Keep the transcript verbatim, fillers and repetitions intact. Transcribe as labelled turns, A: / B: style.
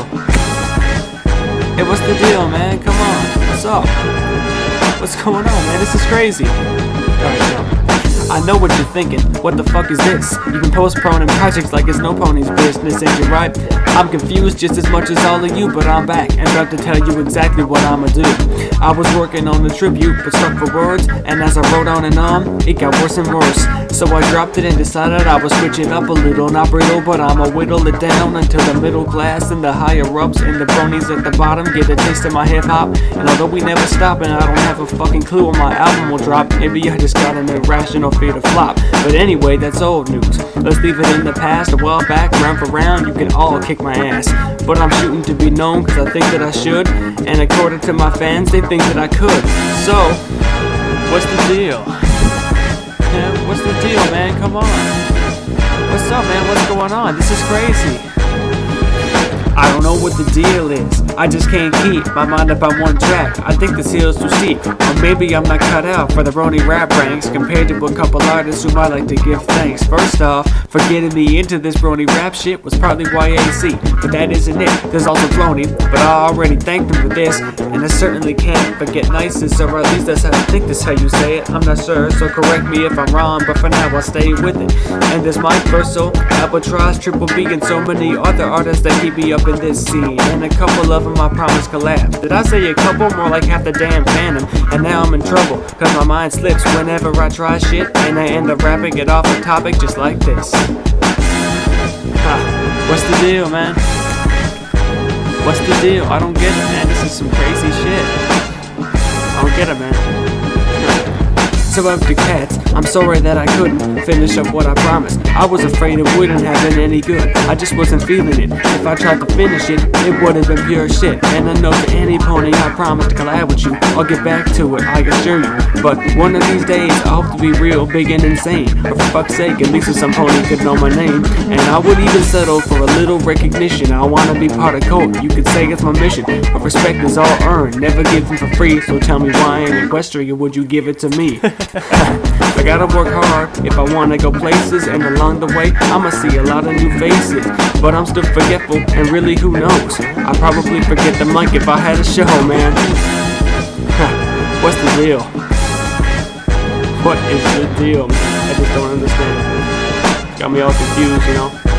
A: deal? Hey, what's the deal, man? Come on. What's up? What's going on, man? This is crazy. Alright, now. I know what you're thinking. What the fuck is this? You've been postponing projects like it's no pony's business, ain't you right? I'm confused just as much as all of you, but I'm back and about to tell you exactly what I'ma do. I was working on the tribute, but stuck for words, and as I wrote on and on, it got worse and worse. So I dropped it and decided I would switch it up a little. Not brittle, but I'ma whittle it down until the middle class and the higher ups and the bronies at the bottom get a taste of my hip hop. And although we never stop and I don't have a fucking clue when my album will drop, maybe I just got an irrational fear to flop. But anyway, that's old news. Let's leave it in the past. A while back, round for round, you can all kick my ass. But I'm shooting to be known cause I think that I should, and according to my fans, they think that I could. So, what's the deal? Yeah, what's the deal, man? Come on. What's up, man? What's going on? This is crazy. I don't know what the deal is. I just can't keep my mind up on one track. I think this hill's too steep, or maybe I'm not cut out for the brony rap ranks compared to a couple artists who might like to give thanks. First off, for getting me into this brony rap shit was probably Y A C, but that isn't it. There's also brony, but I already thanked them for this, and I certainly can't forget niceness, or at least that's how I think that's how you say it. I'm not sure, so correct me if I'm wrong, but for now I'll stay with it. And there's Mike Verso, Albatross, Triple B, and so many other artists that keep me up in this scene, and a couple of them I promise collab. Did I say a couple? More like half the damn phantom. And now I'm in trouble, cause my mind slips whenever I try shit, and I end up rapping it off a topic just like this. Ha, what's the deal, man? What's the deal? I don't get it, man. This is some crazy shit. I don't get it, man. So after Cats, I'm sorry that I couldn't finish up what I promised. I was afraid it wouldn't have been any good. I just wasn't feeling it. If I tried to finish it, it would have been pure shit. And I know for any pony I promised to collab with you, I'll get back to it, I assure you. But one of these days, I hope to be real, big and insane. But for fuck's sake, at least some pony could know my name. And I would even settle for a little recognition. I wanna be part of code, you could say it's my mission. But respect is all earned, never given for free. So tell me why in Equestria would you give it to me? I gotta work hard if I wanna go places, and along the way I'ma see a lot of new faces. But I'm still forgetful, and really who knows, I'd probably forget the mic if I had a show, man. What's the deal? What is the deal, man? I just don't understand. Got me all confused, you know.